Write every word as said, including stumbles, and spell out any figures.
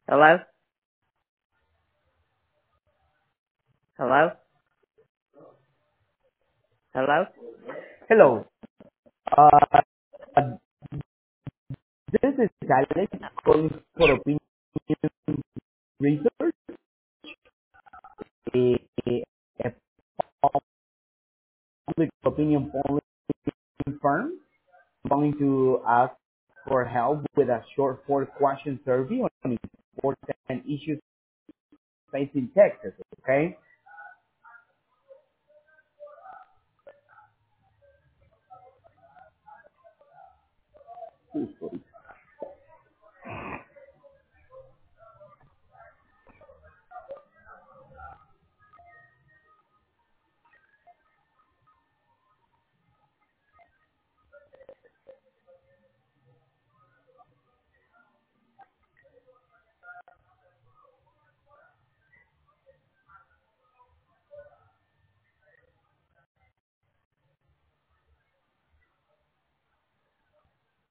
Hello? Hello? Hello? Hello. Uh, this is Alex calling for opinion research, a, a public opinion polling firm. I'm going to ask for help with a short four-question survey on important issues facing Texas. Okay.